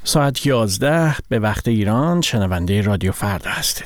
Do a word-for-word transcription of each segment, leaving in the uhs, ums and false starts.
ساعت یازده به وقت ایران شنونده رادیو فردا هستید.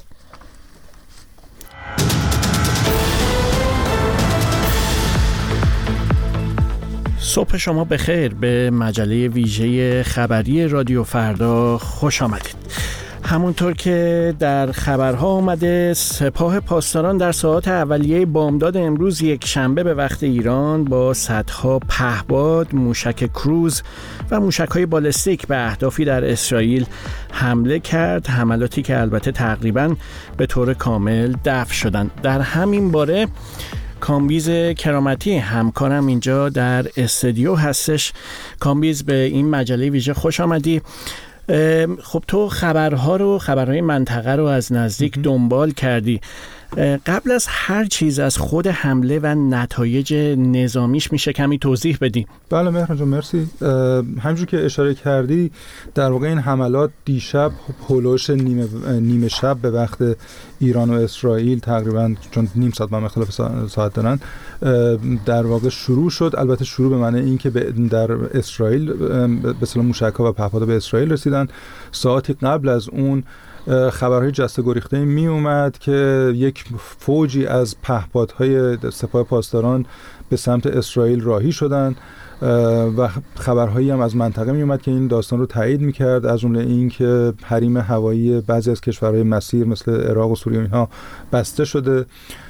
صبح شما بخیر، به مجله ویژه خبری رادیو فردا خوش آمدید. همونطور که در خبرها اومده، سپاه پاسداران در ساعات اولیه بامداد امروز یک شنبه به وقت ایران با صدها پهپاد، موشک کروز و موشک‌های بالستیک به اهدافی در اسرائیل حمله کرد، حملاتی که البته تقریباً به طور کامل دفع شدند. در همین باره کامبیز کرامتی همکارم اینجا در استودیو هستش. کامبیز، به این مجله ویژه خوش آمدی. خب تو خبرها رو خبرهای منطقه رو از نزدیک دنبال کردی. قبل از هر چیز از خود حمله و نتایج نظامیش میشه کمی توضیح بدی؟ بله مهران جان، مرسی. همونجور که اشاره کردی، در واقع این حملات دیشب هولوش نیمه, نیمه شب به وقت ایران و اسرائیل، تقریبا چون نیم ساعت با هم اختلاف ساعت دارن، در واقع شروع شد. البته شروع به معنی این که در اسرائیل به اصطلاح موشک‌ها و پهپادها به اسرائیل رسیدن. ساعتی قبل از اون خبرهای جسته گریخته می اومد که یک فوجی از پهپادهای سپاه پاسداران به سمت اسرائیل راهی شدند و خبرهایی هم از منطقه می اومد که این داستان رو تایید می کرد، از جمله این که حریم هوایی بعضی از کشورهای مسیر مثل عراق و سوریه اینها بسته شده.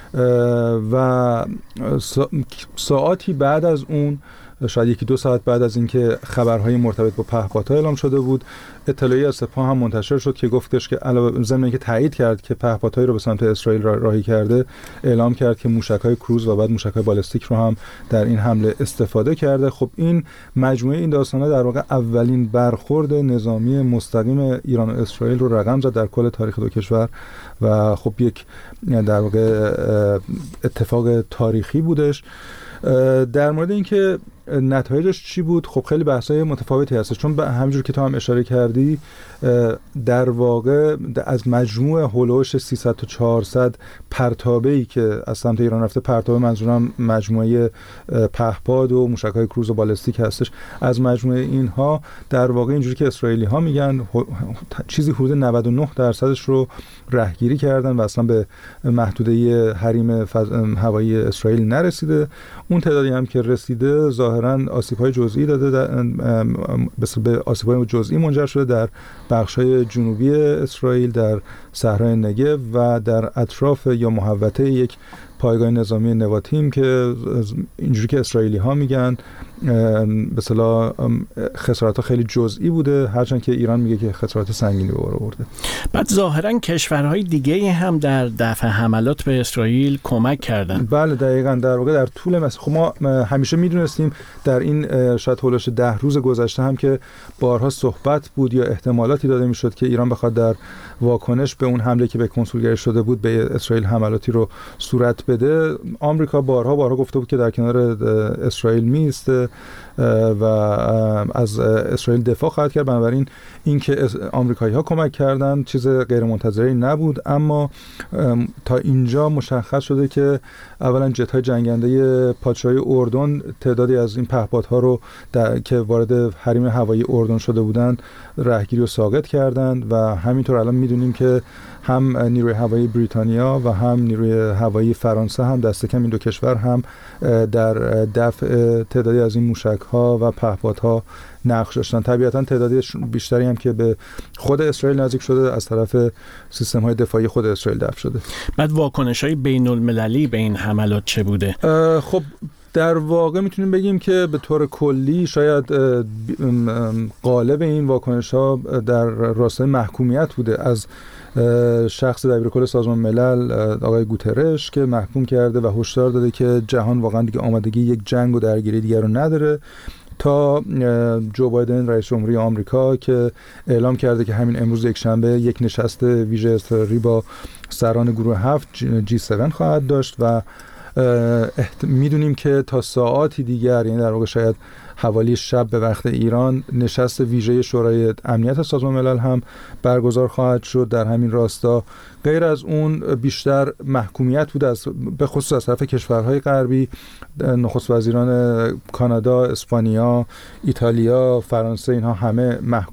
و ساعتی بعد از اون، شاید یکی دو ساعت بعد از اینکه خبرهای مرتبط با پهپادها اعلام شده بود، اطلاعی از سپاه هم منتشر شد که گفتش که علاوه ضمن اینکه تایید کرد که پهپادهایی رو به سمت اسرائیل راهی کرده، اعلام کرد که موشک‌های کروز و بعد موشک‌های بالستیک رو هم در این حمله استفاده کرده. خب این مجموعه این داستانا در واقع اولین برخورد نظامی مستقیم ایران و اسرائیل رو رقم زد در کل تاریخ دو کشور و خب یک در واقع اتفاق تاریخی بودش. در مورد اینکه نتایجش چی بود، خب خیلی بحث‌های متفاوتی هست، چون همونجور که تو هم اشاره کردی، در واقع از مجموع هولوش سیصد تا چهارصد پرتابه‌ای که از سمت ایران رفته، پرتابه منظورم مجموعه پهپاد و موشک‌های کروز و بالستیک هستش، از مجموعه اینها در واقع اینجوری که اسرائیلی‌ها میگن چیزی حدود نود و نه درصدش رو رهگیری کردن و اصلا به محدوده حریم هوایی اسرائیل نرسیده. اون تعدادی هم که رسیده ظاهراً آسیب‌های جزئی داده، به آسیب‌های جزئی منجر شده در بخش‌های جنوبی اسرائیل، در صحرای نگب و در اطراف یا محوطه یک پایگاه نظامی نواتیم که اینجوری که اسرائیلی ها میگن به اصطلاح خسارت‌ها خیلی جزئی بوده، هرچند که ایران میگه که خسارت سنگینی به بار آورده. بعد ظاهراً کشورهای دیگه هم در دفع حملات به اسرائیل کمک کردن. بله دقیقاً. در واقع در طول مس... خب ما همیشه میدونستیم در این شاید هولوش ده روز گذشته هم که بارها صحبت بود یا احتمالاتی داده میشد که ایران بخواد در واکنش به اون حمله که به کنسولگری شده بود به اسرائیل حملاتی رو صورت بده. آمریکا بارها بارها گفته بود که در کنار اسرائیل میسته و از اسرائیل دفاع خواهد کرد. بنابراین اینکه آمریکایی‌ها کمک کردن چیز غیر منتظره نبود، اما تا اینجا مشخص شده که اولا جت‌های جنگنده پادشاهی اردن تعدادی از این پهپادها رو که وارد حریم هوایی اردن شده بودند رهگیری و ساقط کردند و همینطور الان میدونیم که هم نیروی هوایی بریتانیا و هم نیروی هوایی فرانسه هم دست کم این دو کشور هم در دفع تعدادی از این موشک‌ها و پهپادها نقش داشتن. طبیعتاً تعدادی بیشتری هم که به خود اسرائیل نزدیک شده از طرف سیستم‌های دفاعی خود اسرائیل دفع شده. بعد واکنش‌های بین‌المللی به این حملات چه بوده؟ خب در واقع میتونیم بگیم که به طور کلی شاید غالب این واکنش‌ها در راستای محکومیت بوده، از شخص دبیرکل سازمان ملل آقای گوترش که محکوم کرده و هشدار داده که جهان واقعا دیگه آمادگی یک جنگ و درگیری دیگر رو نداره، تا جو بایدن رئیس جمهوری آمریکا که اعلام کرده که همین امروز یک شنبه یک نشست ویژه اضطراری با سران گروه هفت جی هفت خواهد داشت و میدونیم که تا ساعاتی دیگر، یعنی در واقع شاید حوالی شب به وقت ایران، نشست ویژه شورای امنیت سازمان ملل هم برگزار خواهد شد در همین راستا. غیر از اون بیشتر محکومیت بود از به خصوص از طرف کشورهای غربی، نخست وزیران کانادا، اسپانیا، ایتالیا، فرانسه، اینها همه